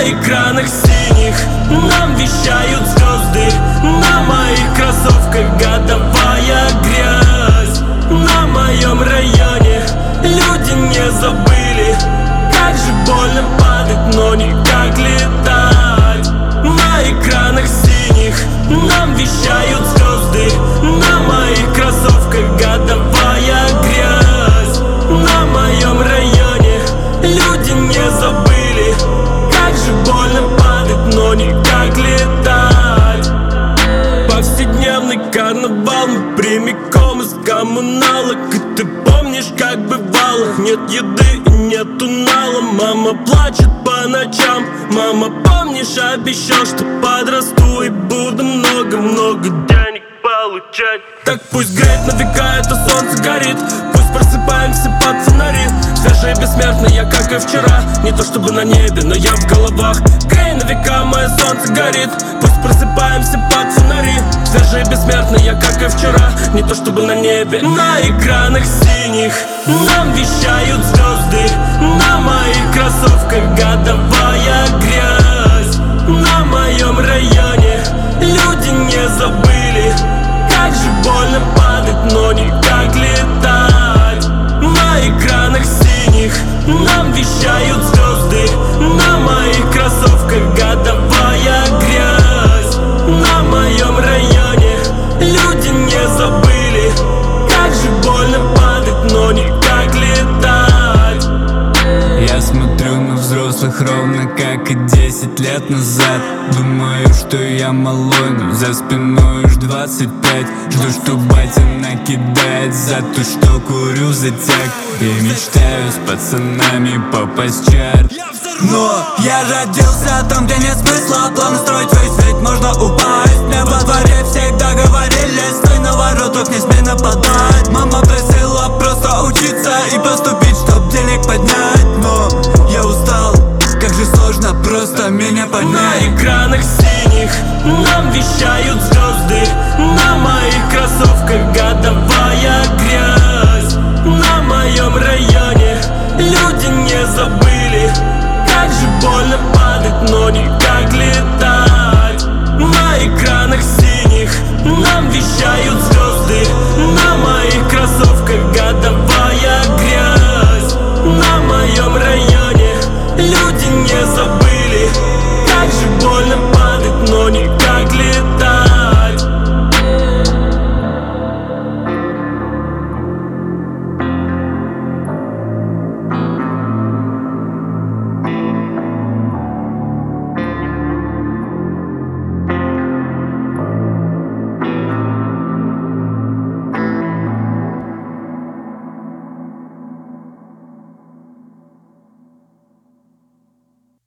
На экранах синих нам вещают звезды, на моих кроссовках годовая грязь. На моем районе люди не забыли, как же больно падать, но никак летать. На экранах синих нам вещают звезды, на моих кроссовках годовая грязь. На моем районе люди не забыли, как же больно падать, но никак летать. Повседневный карнавал, мы прямиком из коммуналок. И ты помнишь, как бывало, нет еды и нету нала. Мама плачет по ночам, мама, помнишь, обещал, что подрасту и буду много-много денег получать. Так пусть греет на века, это солнце горит, пусть просыпаемся под фонари. Свежие бессмертные, как и вчера, не то чтобы на небе, но я в головах. Грей на века, мое солнце горит, пусть просыпаемся под фонари. Свежие бессмертные, как и вчера, не то чтобы на небе. На экранах синих нам вещают звезды, на моих кроссовках годовая грязь. На моем районе люди не забыли, как же больно падать, но никак летать. На экранах синих нам вещают звезды, на моих кроссовках годовая грязь. На моем районе люди не забыли, как же больно падать, но никак летать. Я смотрю на взрослых ровно как и 10 лет назад. Думаю, что я малой, но за спиной уж 25. Жду, что батя накидает за то, что курю затяг. И мечтаю с пацанами попасть в чарт. Но я родился там, где нет смысла плавно строить весь, ведь можно упасть. Мне во дворе всегда говорили: стой на воротах, не смей нападать. Мама просила просто учиться и поступить, чтоб денег поднять. Но я устал, как же сложно просто меня понять. На экранах синих нам вещают звезды, на моих кроссовках годовая грязь. На моем районе люди не забыли, как же больно падать, но никак летать. На экранах синих нам вещают звезды, на моих кроссовках годовая грязь. На моем районе люди не забыли, как же больно падать, но никак